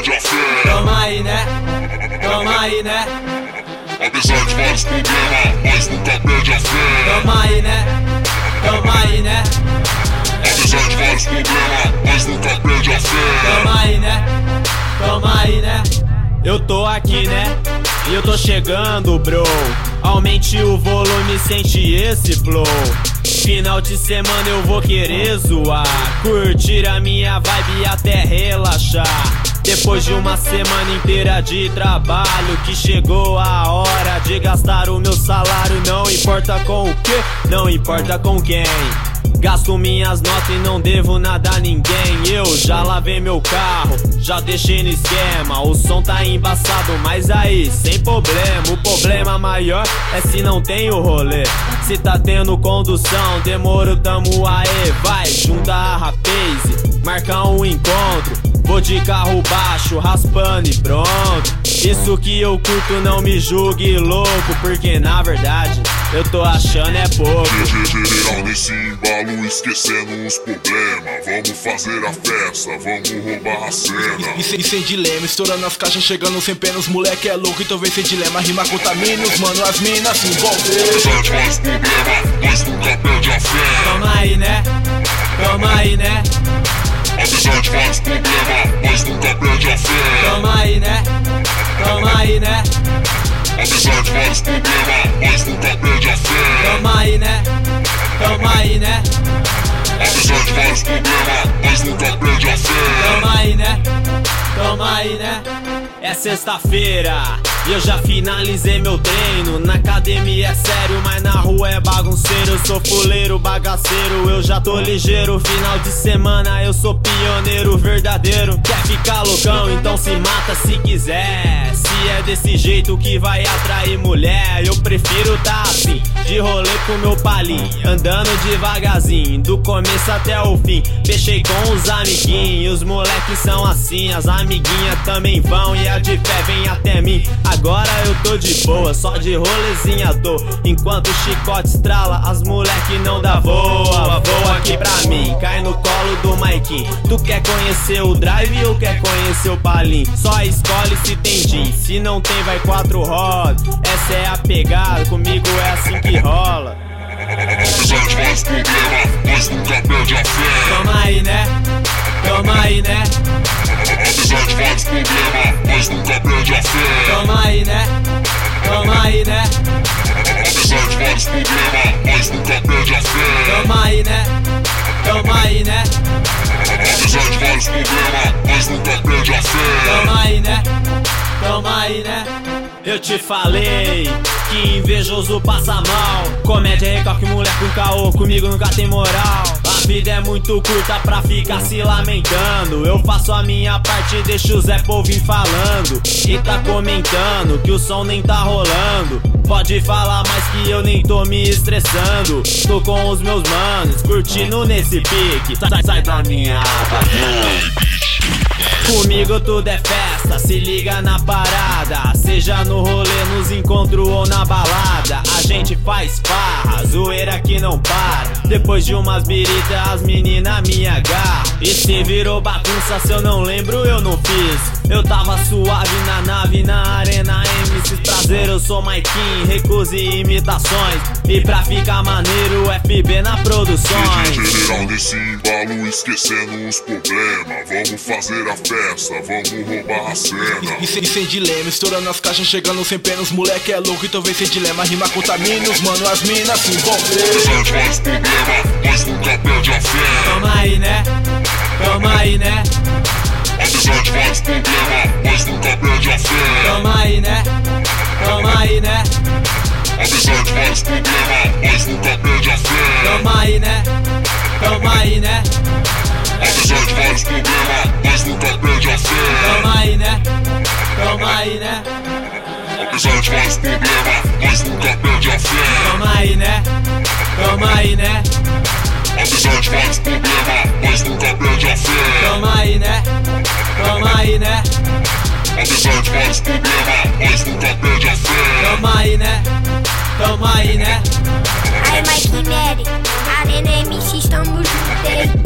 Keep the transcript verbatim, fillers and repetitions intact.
perde a fé. Toma aí, né? Toma aí, né? Apesar de vários problemas, mas nunca perde a fé. Toma aí, né? Toma aí, né? Apesar de vários problemas, mas nunca perde a fé. Toma aí, né? Toma aí, né? Eu tô aqui, né? E eu tô chegando, bro. Aumente o volume, sente esse flow. Final de semana eu vou querer zoar, curtir a minha vibe e até relaxar. Depois de uma semana inteira de trabalho, que chegou a hora de gastar o meu salário. Não importa com o que, não importa com quem. Gasto minhas notas e não devo nada a ninguém. Eu já lavei meu carro, já deixei no esquema. O som tá embaçado, mas aí, sem problema. O problema maior é se não tem o rolê. Se tá tendo condução, demoro, tamo aí. Vai, junta a rapaz, marca um encontro. Vou de carro baixo, raspando e pronto. Isso que eu curto, não me julgue louco, porque na verdade eu tô achando é pouco. Geral nesse embalo, esquecendo os problemas. Vamos fazer a festa, vamos roubar a cena. E sem, e sem dilema, estourando as caixas, chegando sem pena. Os moleque é louco, então vem sem dilema. Rima contamina, os mano, as minas se envolvem. Apesar de vários problemas, mas nunca perde a fé. Toma aí, né? Toma aí, né? Apesar de vários problemas, mas nunca perde a fé. Toma aí, né? Toma aí, né? Apesar de vários problemas, mas nunca perde a fé. Toma aí, né? Toma aí, né? Apesar de vários problemas, mas nunca perde a fé. Toma aí, né? Toma aí, né? É sexta-feira e eu já finalizei meu treino. Na academia é sério, mas na rua é bagunceiro. Eu sou fuleiro, bagaceiro, eu já tô ligeiro. Final de semana eu sou pioneiro verdadeiro. Quer ficar loucão, então se mata se quiser. Se é desse jeito que vai atrair mulher, eu prefiro tá assim, de rolê com meu palinho, andando devagarzinho, do começo até o fim. Fechei com os amiguinhos, os moleques são assim. As amiguinhas também vão e a de fé vem até mim. Agora eu tô de boa, só de rolezinha tô. Enquanto o chicote estrala, as moleque não dá voa. Voa aqui pra mim, cai no colo do Maikinho. Tu quer conhecer o drive ou quer conhecer o palinho? Só escolhe se tem jeans, se não tem vai quatro rodas. Essa é a pegada, comigo é assim que rola. Apesar de vários problemas, mas nunca perde a fé. Toma aí, né? Toma aí, né? Apesar de vários problemas, mas nunca perde a fé. Toma aí, né? Toma aí, né? Apesar de vários problemas, mas nunca perde a fé. Toma aí, né? Toma aí, né? Apesar de vários problemas, mas nunca perde a fé. Toma aí, né? Toma aí, né? Eu te falei que invejoso passa mal. Comédia, recalque, mulher com caô, comigo nunca tem moral. A vida é muito curta pra ficar se lamentando. Eu faço a minha parte e deixo o Zé Povo falando. E tá comentando que o som nem tá rolando. Pode falar mais que eu nem tô me estressando. Tô com os meus manos, curtindo nesse pique. Sai, sai da minha aba. Comigo tudo é festa, se liga na parada. Seja no rolê, nos encontros ou na balada, a gente faz farra, zoeira que não para. Depois de umas biritas, as meninas me agarram. E se virou bagunça, se eu não lembro, eu não fiz. Eu tava suave na nave, na arena M Cs prazer, eu sou Maikinho, recuse imitações. E pra ficar maneiro, F B na produções. Geral nesse embalo, esquecendo os problemas. Vamos fazer a festa, vamos roubar a cena. E sem, e sem dilema, estourando as caixas, chegando sem pena. Os moleque é louco, então vem sem dilema. Rima contamina, os mano, as minas se envolvem. Apesar de vários problemas, mas nunca perde a fé. Toma aí, né? Toma aí, né? Apesar de vários problemas, mas nunca perde a fé. Toma aí, né? Toma aí, né? Apesar de vários problemas, mas nunca perde a fé. Toma aí, né? Toma aí, né? Apesar de vários problemas, mas nunca perde a fé. Toma aí, né? Toma aí, né? Apesar de vários problemas, mas nunca perde a fé. Toma aí, né? Toma aí, né? Apesar de vários problemas, mas nunca perde a fé. Toma aí, né? Toma aí, né? Apesar de vários problemas, mas nunca perde a fé. Toma aí, né? Toma aí, né? Aí, Mike Neri, Arena M C, estamos juntos.